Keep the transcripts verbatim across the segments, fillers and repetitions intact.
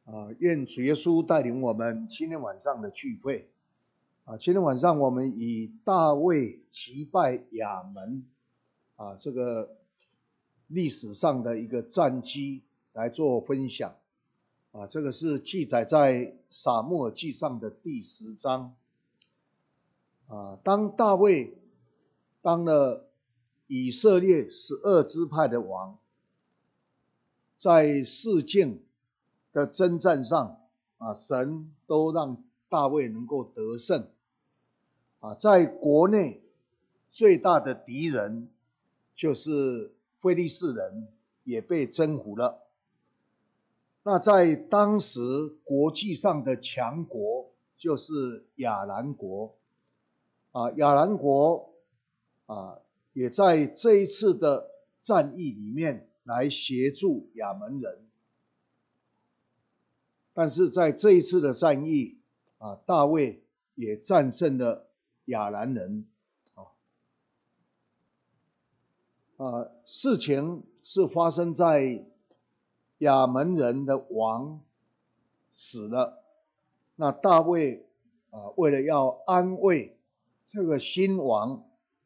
啊，愿主耶稣带领我们今天晚上的聚会。啊，今天晚上我们以大卫击败亚门啊这个历史上的一个战绩来做分享。啊，这个是记载在撒母耳记上的第十章。啊，当大卫当了以色列十二支派的王，在示剑的征战上，啊，神都让大卫能够得胜。啊，在国内最大的敌人就是非利士人，也被征服了。那在当时国际上的强国就是亚兰国。啊，亚兰国啊，也在这一次的战役里面来协助亚门人。但是在这一次的战役啊，大卫也战胜了亚兰人。啊，事情是发生在亚门人的王死了，那大卫啊，为了要安慰这个新王，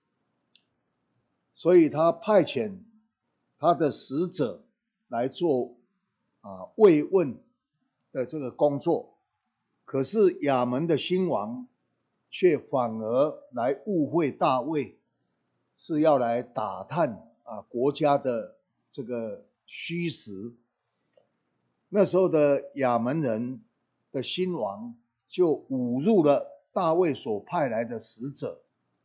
所以他派遣他的使者来做啊慰问的这个工作。可是亚门的新王却反而来误会大卫，是要来打探啊国家的这个虚实。那时候的亚门人的新王就侮辱了大卫所派来的使者。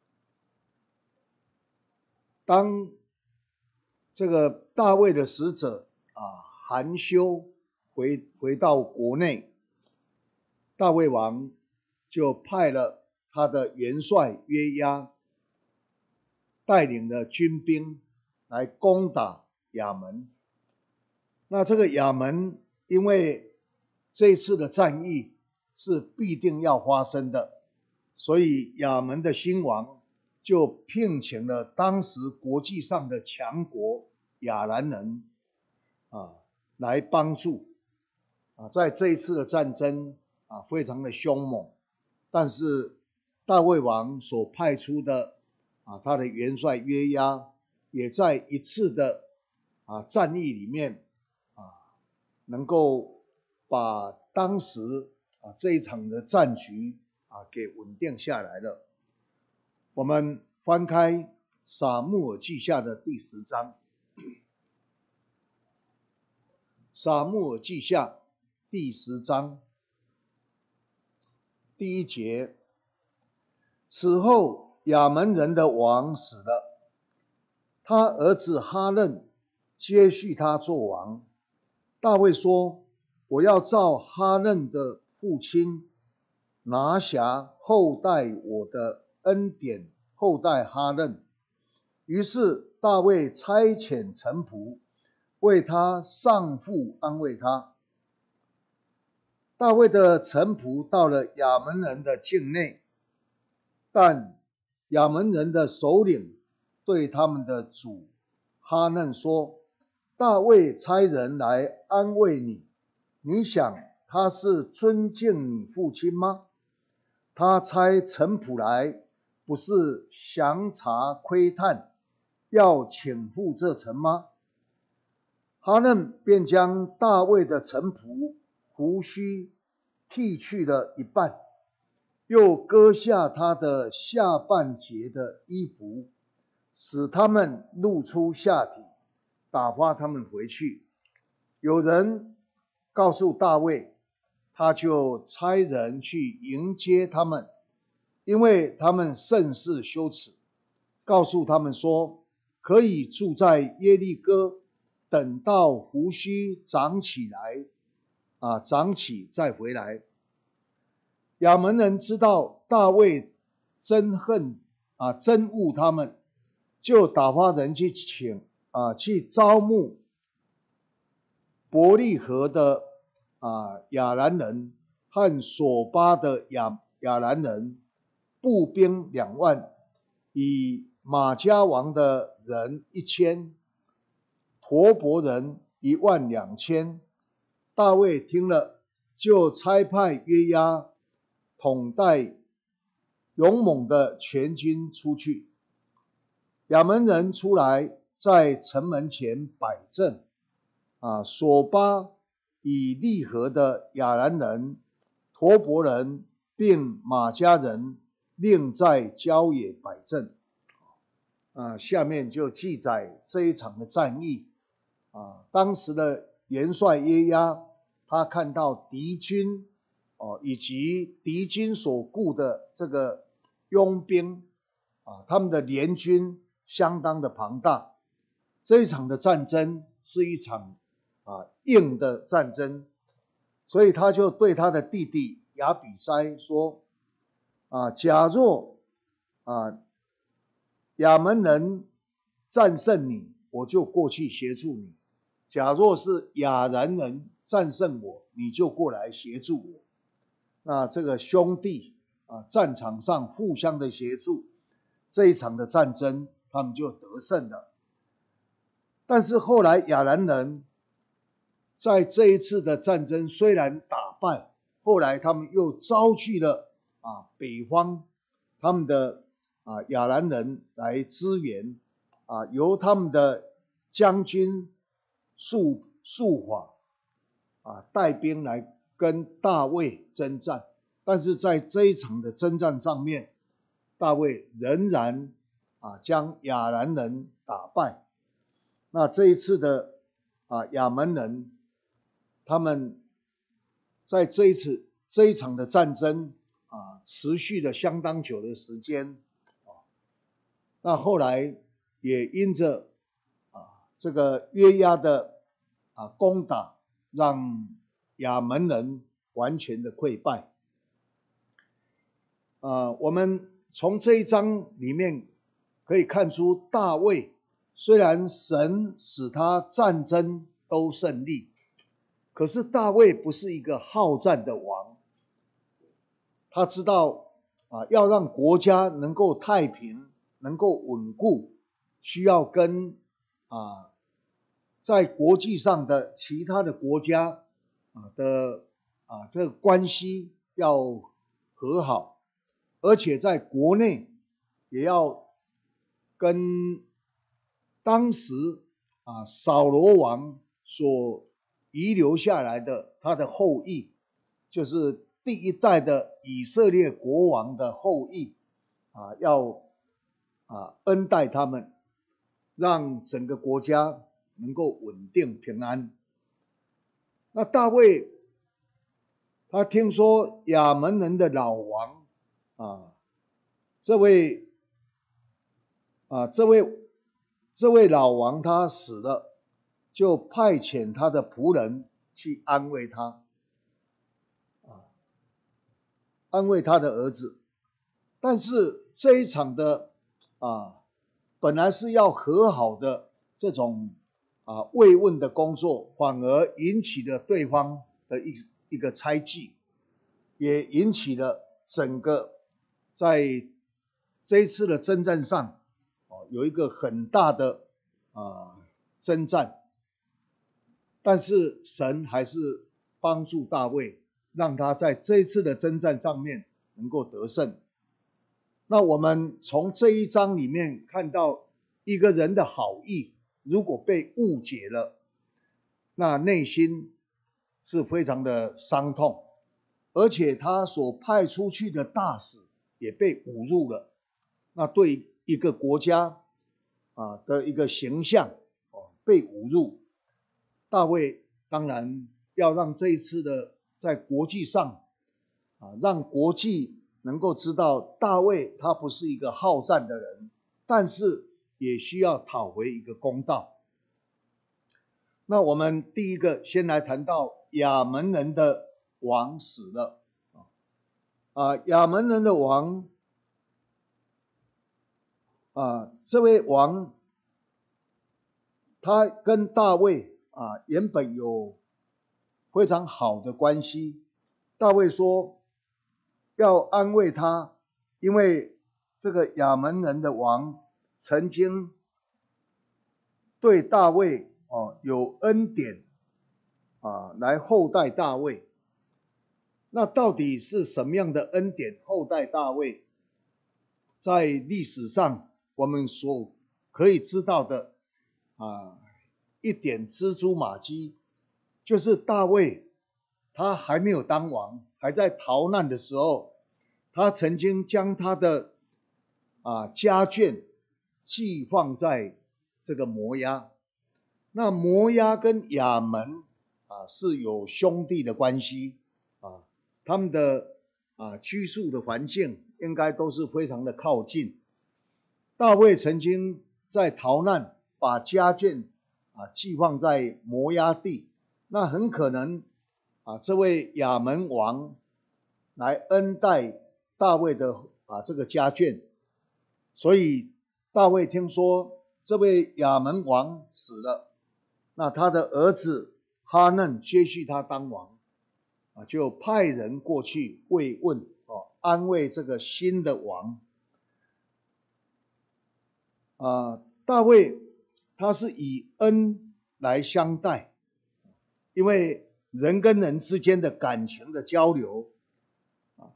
当这个大卫的使者啊含羞回回到国内，大卫王就派了他的元帅约押带领了军兵来攻打亚门。那这个亚门因为这次的战役是必定要发生的，所以亚门的新王就聘请了当时国际上的强国亚兰人啊来帮助。啊，在这一次的战争啊非常的凶猛，但是大卫王所派出的啊他的元帅约押也在一次的啊战役里面啊能够把当时啊这一场的战局啊给稳定下来了。我们翻开撒母耳记下的第十章。撒母耳记下第十章第一节，此后亚门人的王死了，他儿子哈嫩接续他做王。大卫说，我要照哈嫩的父亲拿辖后代我的恩典，后代哈嫩。于是大卫差遣臣仆为他上父安慰他。大卫的臣仆到了亚门人的境内，但亚门人的首领对他们的主哈嫩说，大卫差人来安慰你，你想他是尊敬你父亲吗？他差臣仆来，不是详查窥探，要请赴这城吗？哈嫩便将大卫的臣仆胡须剃去了一半，又割下他的下半截的衣服，使他们露出下体，打发他们回去。有人告诉大卫，他就差人去迎接他们，因为他们甚是羞耻，告诉他们说，可以住在耶利哥，等到胡须长起来啊，长起再回来。亚门人知道大卫憎恨啊憎恶他们，就打发人去请啊去招募伯利河的啊亚兰人和索巴的亚亚兰人，步兵两万，以马加王的人一千，陀伯人一万两千。大卫听了， 就差派约押统带勇猛的全军出去。亚门人出来，在城门前摆阵，啊，索巴以利河的亚兰人、陀伯人并马加人另在郊野摆阵。啊，下面就记载这一场的战役。啊，当时的元帅约押，他看到敌军哦，以及敌军所雇的这个佣兵啊，他们的联军相当的庞大。这一场的战争是一场啊硬的战争，所以他就对他的弟弟亚比筛说：啊，假若啊亚门人战胜你，我就过去协助你；假若是亚兰人战胜我，你就过来协助我。那这个兄弟啊，战场上互相的协助，这一场的战争他们就得胜了。但是后来亚兰人在这一次的战争虽然打败，后来他们又招聚了啊北方他们的啊亚兰人来支援，啊由他们的将军束束法啊带兵来跟大卫征战。但是在这一场的征战上面，大卫仍然啊将亚兰人打败。那这一次的啊亚门人，他们在这一次这一场的战争啊持续了相当久的时间啊。那后来也因着啊这个约押的啊攻打，让亚门人完全的溃败。啊，我们从这一章里面可以看出，大卫虽然神使他战争都胜利，可是大卫不是一个好战的王。他知道啊，要让国家能够太平、能够稳固，需要跟啊在国际上的其他的国家啊的啊这个关系要和好，而且在国内也要跟当时啊扫罗王所遗留下来的他的后裔，就是第一代的以色列国王的后裔啊，要啊恩待他们，让整个国家能够稳定平安。那大卫他听说亚门人的老王啊，这位啊这位这位老王他死了，就派遣他的仆人去安慰他，啊，安慰他的儿子。但是这一场的啊，本来是要和好的这种啊慰问的工作，反而引起了对方的一一个猜忌，也引起了整个在这一次的征战上，哦，有一个很大的啊征战。但是神还是帮助大卫，让他在这一次的征战上面能够得胜。那我们从这一章里面看到，一个人的好意如果被误解了，那内心是非常的伤痛，而且他所派出去的大使也被侮辱了，那对一个国家啊的一个形象哦被侮辱，大卫当然要让这一次的在国际上啊，让国际能够知道大卫他不是一个好战的人，但是也需要讨回一个公道。那我们第一个先来谈到亚门人的王死了啊，亚门人的王啊，这位王他跟大卫啊原本有非常好的关系。大卫说要安慰他，因为这个亚门人的王曾经对大卫哦有恩典啊，来厚待大卫。 那到底是什么样的恩典厚待大卫？在历史上我们所可以知道的啊一点蜘蛛马迹，就是大卫他还没有当王，还在逃难的时候，他曾经将他的啊家眷寄放在这个摩押。那摩押跟亚门啊是有兄弟的关系啊，他们的啊居住的环境应该都是非常的靠近。大卫曾经在逃难，把家眷啊寄放在摩押地，那很可能啊这位亚门王来恩待大卫的啊这个家眷，所以大卫听说这位亚门王死了，那他的儿子哈嫩接续他当王啊，就派人过去慰问哦，安慰这个新的王。啊，大卫他是以恩来相待，因为人跟人之间的感情的交流啊，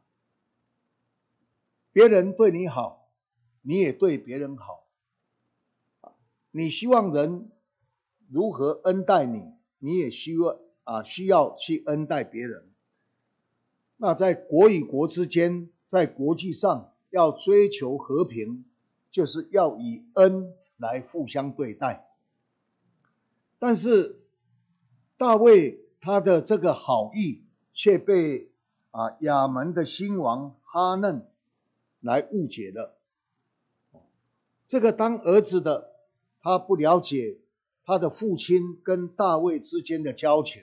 别人对你好，你也对别人好，你希望人如何恩待你，你也需要啊需要去恩待别人。那在国与国之间，在国际上要追求和平，就是要以恩来互相对待。但是大卫他的这个好意却被啊亚门的新王哈嫩来误解了。这个当儿子的他不了解他的父亲跟大卫之间的交情，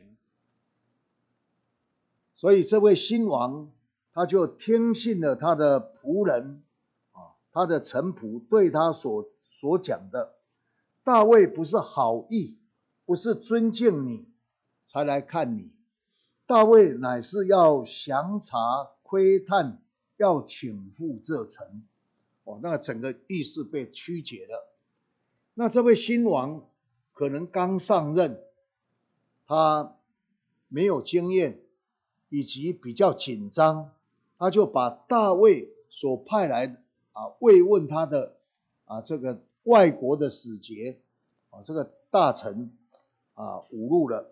所以这位新王他就听信了他的仆人啊，他的臣仆对他所所讲的。大卫不是好意，不是尊敬你才来看你，大卫乃是要详查窥探，要请赴这城。哦，那整个意思被曲解了。那这位新王可能刚上任，他没有经验，以及比较紧张，他就把大卫所派来啊慰问他的啊这个外国的使节啊这个大臣啊侮辱了，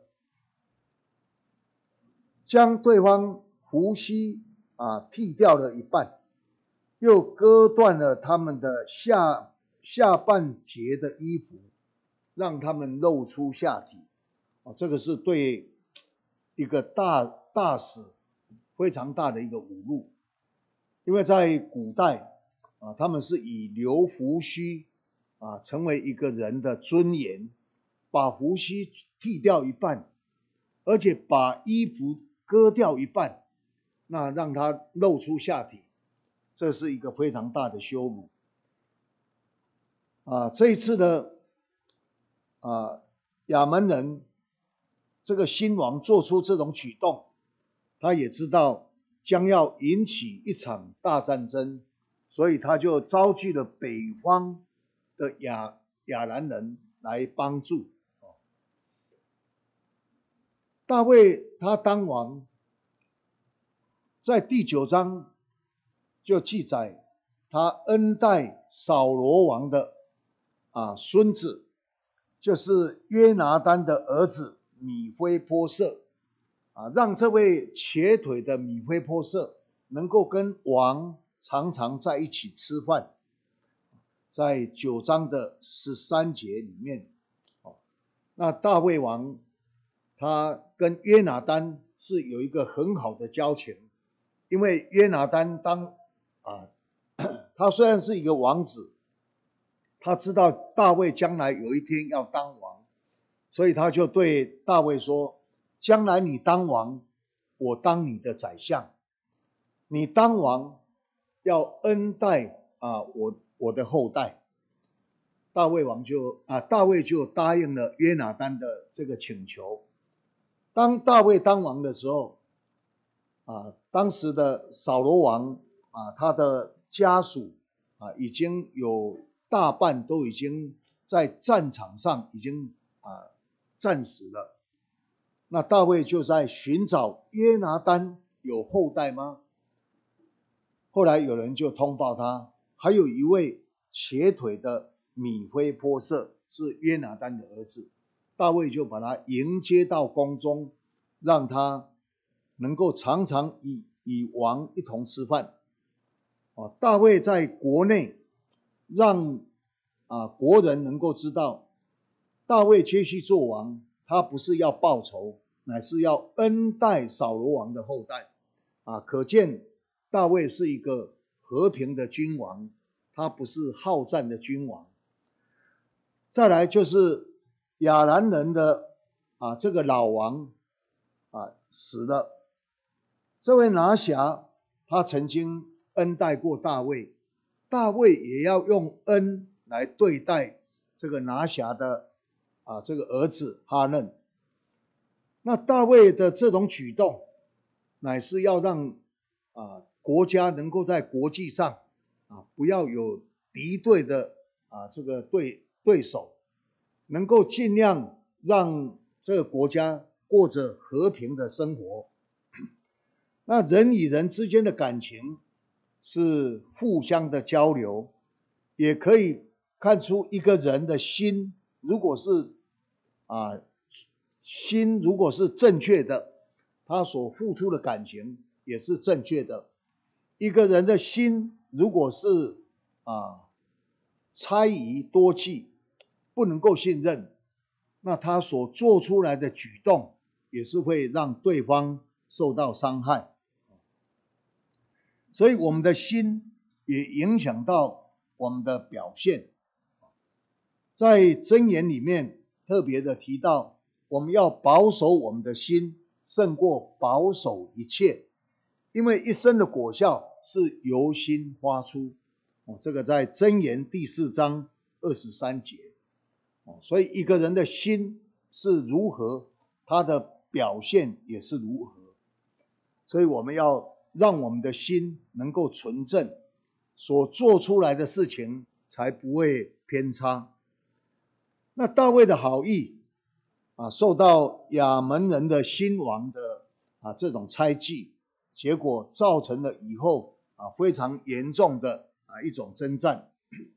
将对方胡须啊剃掉了一半，又割断了他们的下下半截的衣服，让他们露出下体。哦，这个是对一个大大使非常大的一个侮辱，因为在古代啊，他们是以留胡须啊成为一个人的尊严，把胡须剃掉一半，而且把衣服割掉一半，那让他露出下体，这是一个非常大的羞辱。啊，这一次的啊亚门人这个新王做出这种举动，他也知道将要引起一场大战争，所以他就召集了北方的亚亚兰人来帮助。大卫他当王，在第九章就记载他恩待扫罗王的啊孙子，就是约拿单的儿子米非波设啊，让这位瘸腿的米非波设能够跟王常常在一起吃饭。在九章的十三节里面，那大卫王他跟约拿单是有一个很好的交情，因为约拿单当啊，他虽然是一个王子，他知道大卫将来有一天要当王，所以他就对大卫说，将来你当王，我当你的宰相，你当王要恩待啊我我的后代。大卫王就啊大卫就答应了约拿单的这个请求。当大卫当王的时候啊，当时的扫罗王啊他的家属啊已经有大半都已经在战场上已经啊战死了。那大卫就在寻找约拿单有后代吗？后来有人就通报他，还有一位瘸腿的米非波设是约拿单的儿子，大卫就把他迎接到宫中，让他能够常常与与王一同吃饭。啊，大卫在国内让啊国人能够知道，大卫接续做王，他不是要报仇，乃是要恩待扫罗王的后代。啊，可见大卫是一个和平的君王，他不是好战的君王。再来就是亚兰人的啊这个老王啊死了，这位拿辖他曾经恩待过大卫，大卫也要用恩来对待这个拿辖的啊这个儿子哈嫩。那大卫的这种举动，乃是要让啊国家能够在国际上啊不要有敌对的啊这个对对手，能够尽量让这个国家过着和平的生活。那人与人之间的感情是互相的交流，也可以看出一个人的心，如果是啊心如果是正确的，他所付出的感情也是正确的。一个人的心如果是啊猜疑多计，不能够信任，那他所做出来的举动也是会让对方受到伤害。所以我们的心也影响到我们的表现。在箴言里面特别的提到，我们要保守我们的心，胜过保守一切，因为一生的果效是由心发出。哦，这个在箴言第四章二十三节。哦，所以一个人的心是如何，他的表现也是如何。所以我们要让我们的心能够纯正，所做出来的事情才不会偏差。那大卫的好意啊，受到亚扪人的新王的啊这种猜忌，结果造成了以后啊非常严重的啊一种征战。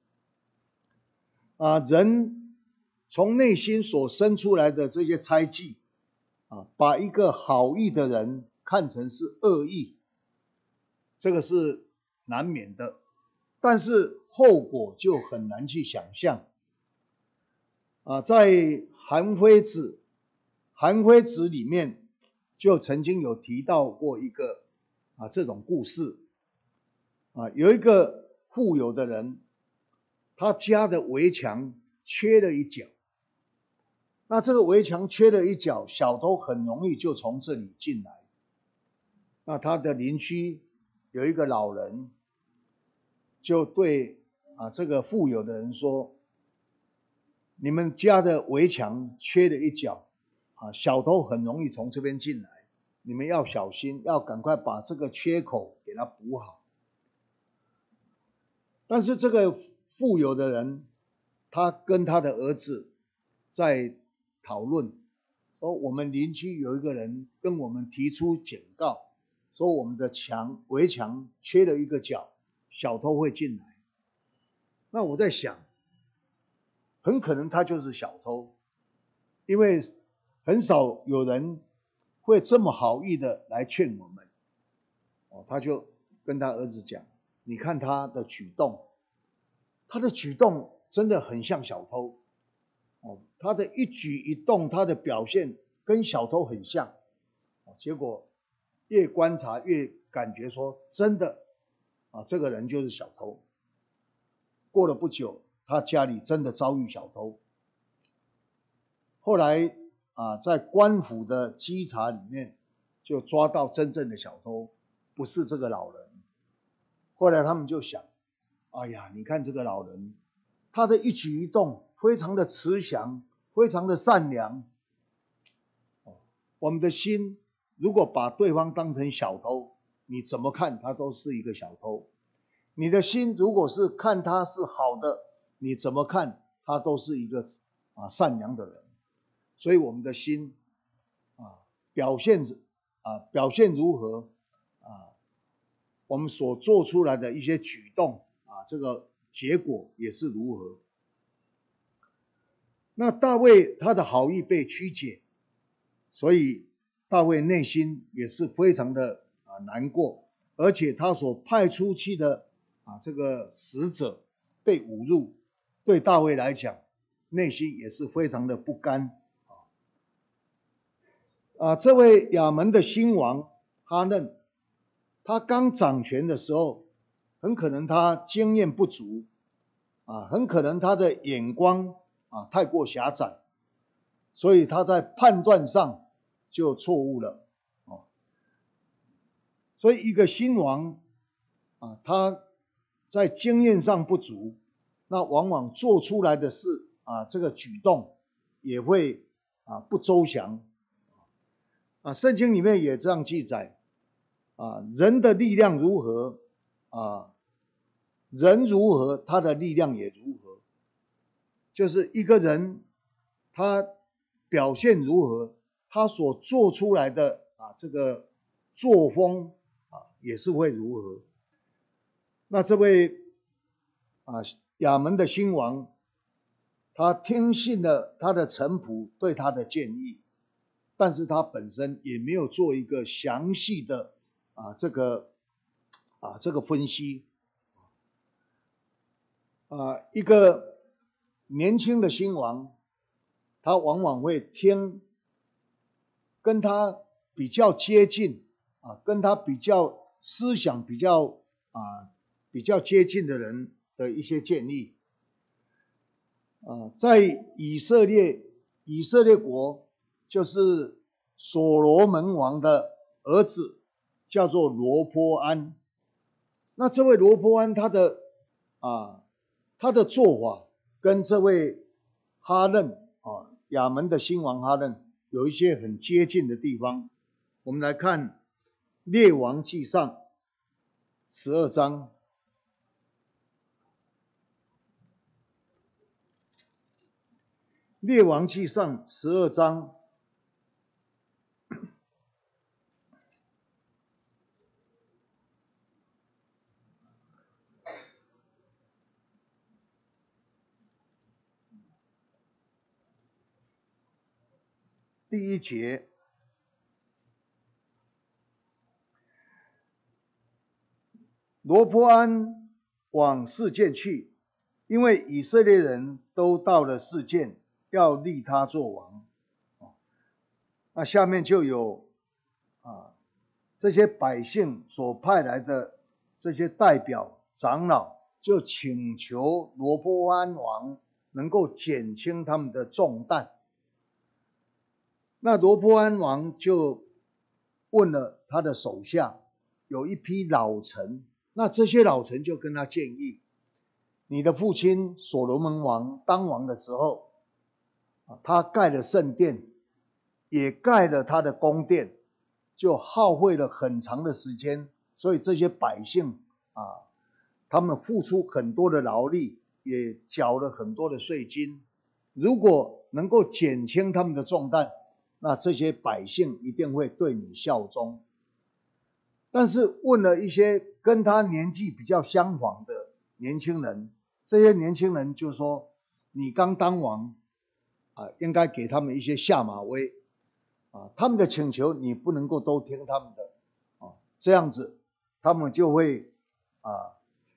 啊，人从内心所生出来的这些猜忌啊，把一个好意的人看成是恶意，这个是难免的，但是后果就很难去想象。啊，在韩非子，韩非子里面就曾经有提到过一个啊这种故事。啊，有一个富有的人，他家的围墙缺了一角，那这个围墙缺了一角，小偷很容易就从这里进来。那他的邻居有一个老人，就对啊这个富有的人说，你们家的围墙缺了一角，啊，小偷很容易从这边进来，你们要小心，要赶快把这个缺口给它补好。但是这个富有的人，他跟他的儿子在讨论，说我们邻居有一个人跟我们提出警告，说我们的墙围墙缺了一个角，小偷会进来。那我在想，很可能他就是小偷，因为很少有人会这么好意的来劝我们。哦，他就跟他儿子讲，你看他的举动，他的举动真的很像小偷。哦，他的一举一动，他的表现跟小偷很像。哦，结果越观察越感觉说，真的啊，这个人就是小偷。过了不久，他家里真的遭遇小偷。后来啊，在官府的稽查里面，就抓到真正的小偷，不是这个老人。后来他们就想，哎呀，你看这个老人，他的一举一动非常的慈祥，非常的善良。我们的心如果把对方当成小偷，你怎么看他都是一个小偷。你的心如果是看他是好的，你怎么看他都是一个啊善良的人。所以我们的心啊表现啊表现如何， 我们所做出来的一些举动啊，这个结果也是如何。那大卫他的好意被曲解，所以大卫内心也是非常的啊难过，而且他所派出去的啊这个使者被侮辱，对大卫来讲，内心也是非常的不甘啊。啊，这位亚门的新王哈嫩，他刚掌权的时候，很可能他经验不足啊，很可能他的眼光啊太过狭窄，所以他在判断上就错误了哦。所以一个新王啊，他在经验上不足，那往往做出来的事啊，这个举动也会啊不周详啊。圣经里面也这样记载啊，人的力量如何啊，人如何，他的力量也如何。就是一个人他表现如何，他所做出来的啊这个作风啊也是会如何。那这位啊亚门的新王，他听信了他的臣仆对他的建议，但是他本身也没有做一个详细的啊这个啊这个分析啊。一个年轻的新王，他往往会听跟他比较接近啊，跟他比较思想比较啊比较接近的人的一些建议啊。在以色列以色列国，就是所罗门王的儿子叫做罗波安。那这位罗波安他的啊他的做法跟这位哈嫩啊亚门的新王哈嫩有一些很接近的地方。我们来看列王纪上十二章，列王纪上十二章第一节，罗波安往示剑去，因为以色列人都到了示剑，要立他做王。那下面就有啊这些百姓所派来的这些代表长老，就请求罗波安王能够减轻他们的重担。那罗波安王就问了他的手下，有一批老臣，那这些老臣就跟他建议，你的父亲所罗门王当王的时候，他盖了圣殿，也盖了他的宫殿，就耗费了很长的时间，所以这些百姓啊，他们付出很多的劳力，也缴了很多的税金。如果能够减轻他们的重担，那这些百姓一定会对你效忠。但是问了一些跟他年纪比较相仿的年轻人，这些年轻人就说，你刚当王啊，应该给他们一些下马威啊，他们的请求你不能够都听他们的啊，这样子他们就会啊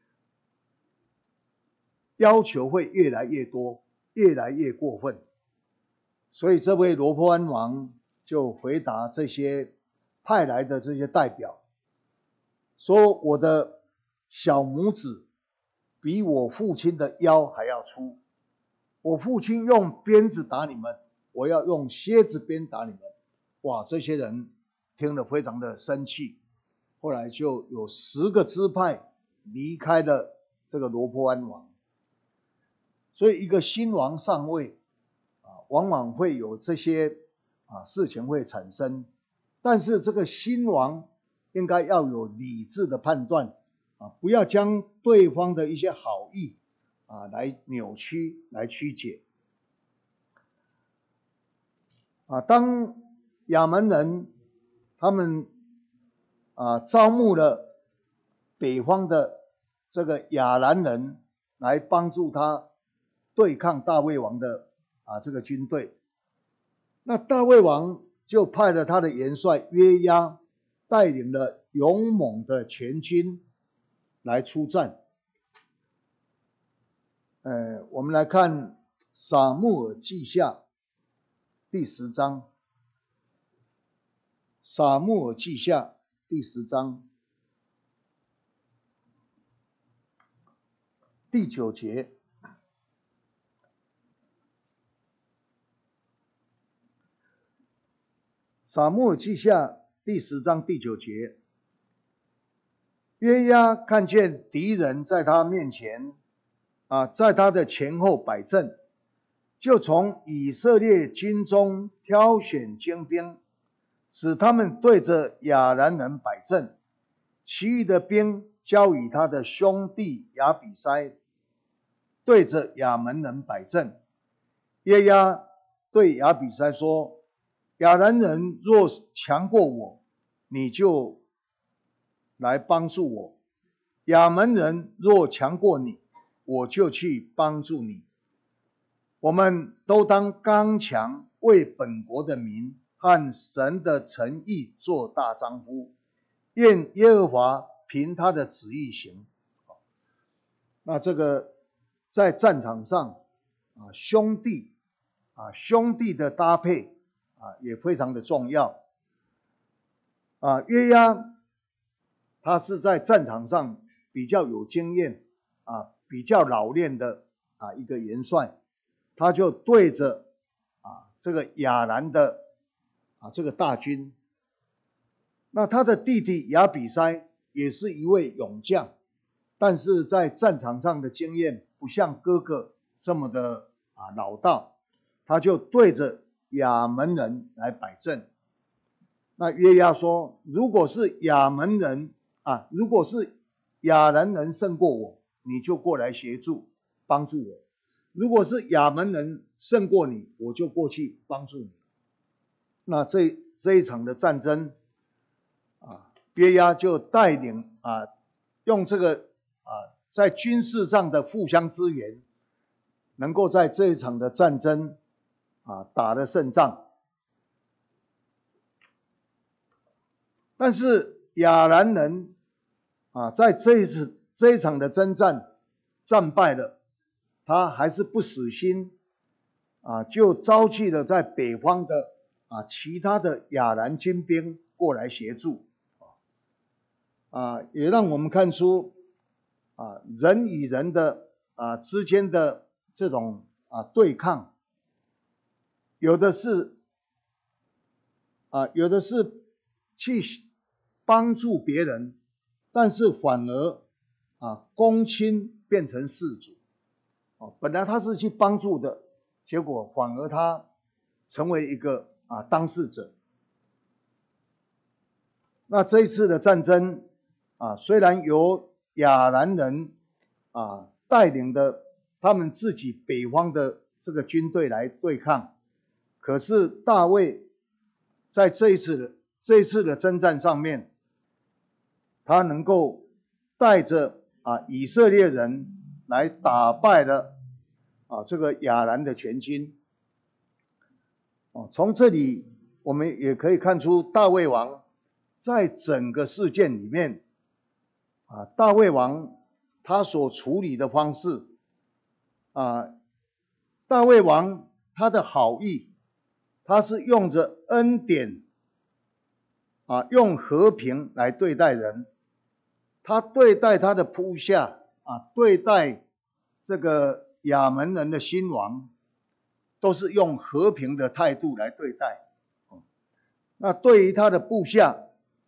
要求会越来越多，越来越过分。所以这位罗波安王就回答这些派来的这些代表说，我的小拇指比我父亲的腰还要粗，我父亲用鞭子打你们，我要用蝎子鞭打你们。哇，这些人听了非常的生气，后来就有十个支派离开了这个罗波安王。所以一个新王上位啊，往往会有这些啊事情会产生，但是这个新王应该要有理智的判断啊，不要将对方的一些好意啊来扭曲、来曲解啊。当亚门人他们啊招募了北方的这个亚兰人来帮助他对抗大卫王的啊这个军队。那大卫王就派了他的元帅约押，带领了勇猛的全军来出战。呃，我们来看撒母耳记下第十章，撒母耳记下第十章第九节。撒母耳记下第十章第九节，约押看见敌人在他面前啊，在他的前后摆阵，就从以色列军中挑选精兵，使他们对着亚兰人摆阵，其余的兵交与他的兄弟亚比筛对着亚门人摆阵。约押对亚比筛说，亚兰人若强过我，你就来帮助我；亚门人若强过你，我就去帮助你。我们都当刚强，为本国的民和神的诚意做大丈夫。愿耶和华凭他的旨意行。那这个在战场上啊，兄弟啊，兄弟的搭配啊，也非常的重要。啊，约押他是在战场上比较有经验啊，比较老练的啊一个元帅，他就对着啊这个亚兰的啊这个大军。那他的弟弟亚比筛也是一位勇将，但是在战场上的经验不像哥哥这么的啊老道，他就对着亚门人来摆阵。那约押说，如果是亚门人啊，如果是亚兰人胜过我，你就过来协助帮助我；如果是亚门人胜过你，我就过去帮助你。那这这一场的战争啊，约押就带领啊，用这个啊，在军事上的互相支援，能够在这一场的战争啊打了胜仗。但是亚兰人啊，在这一次这一场的征战战败了，他还是不死心啊，就召集了在北方的啊其他的亚兰军兵过来协助啊，也让我们看出啊人与人的啊之间的这种啊对抗，有的是啊有的是去帮助别人，但是反而啊公亲变成事主。哦，本来他是去帮助的，结果反而他成为一个啊当事者。那这一次的战争啊，虽然由亚兰人啊带领的他们自己北方的这个军队来对抗，可是大卫在这一次的这一次的征战上面，他能够带着啊以色列人来打败了啊这个亚兰的全军。哦，从这里我们也可以看出大卫王在整个事件里面啊，大卫王他所处理的方式啊，大卫王他的好意，他是用着恩典啊，用和平来对待人。他对待他的部下啊，对待这个亚门人的新王，都是用和平的态度来对待。那对于他的部下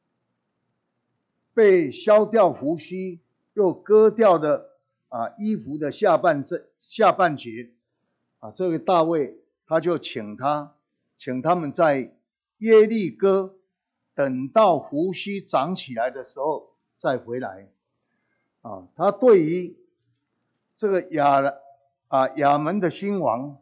被削掉胡须又割掉的啊衣服的下半身下半截啊，这位大卫他就请他请他们在耶利哥等到胡须长起来的时候再回来啊。他对于这个亚啊亚门的新王，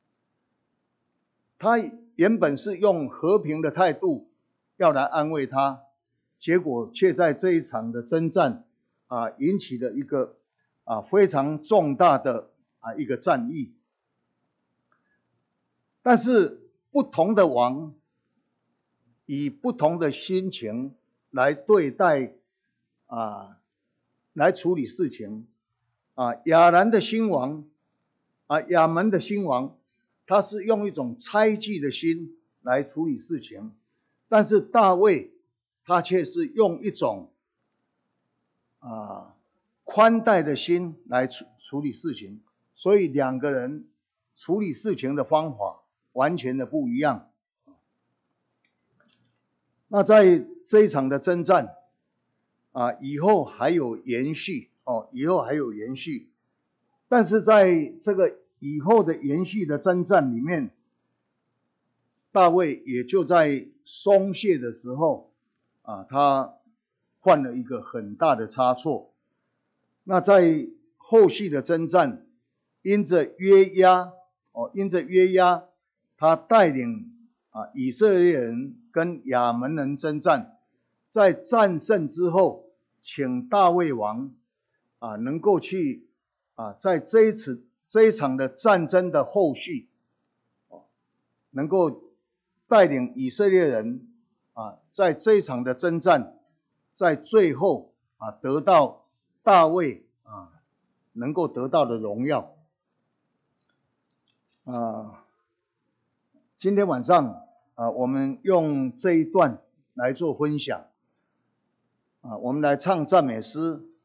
他原本是用和平的态度要来安慰他，结果却在这一场的征战啊引起的一个啊非常重大的啊一个战役。但是不同的王以不同的心情来对待啊，来处理事情啊。亚兰的新王啊，亚门的新王，他是用一种猜忌的心来处理事情，但是大卫他却是用一种啊宽待的心来处处理事情，所以两个人处理事情的方法完全的不一样。那在这一场的征战啊，以后还有延续哦，以后还有延续，但是在这个以后的延续的征战里面，大卫也就在松懈的时候啊，他犯了一个很大的差错。那在后续的征战，因着约押哦，因着约押，他带领啊以色列人跟亚门人征战，在战胜之后，请大卫王啊能够去啊在这一次这一场的战争的后续，能够带领以色列人啊在这一场的征战，在最后啊得到大卫啊能够得到的荣耀。啊，今天晚上啊，我们用这一段来做分享啊，我们来唱赞美诗。